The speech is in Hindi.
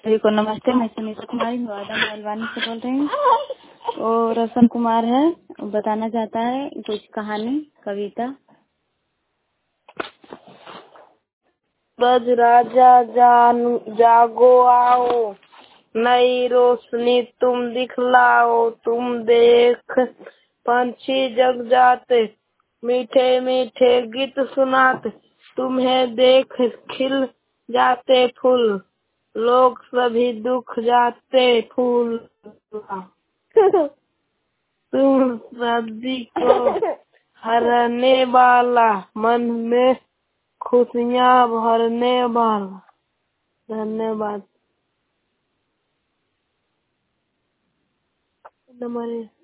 सभी को नमस्ते। मैं सुनीता कुमारी नोएडा महलवानी से बोल रही हूँ। और रोशन कुमार है, बताना चाहता है कुछ कहानी कविता। बज राजा जागो आओ, नई रोशनी तुम दिखलाओ। तुम देख पंछी जग जाते, मीठे मीठे गीत सुनाते। तुम्हें देख खिल जाते फूल, लोग सभी दुख जाते फूल। तुम सभी को हरने वाला, मन में खुशियाँ भरने वाला। धन्यवाद। नमस्ते।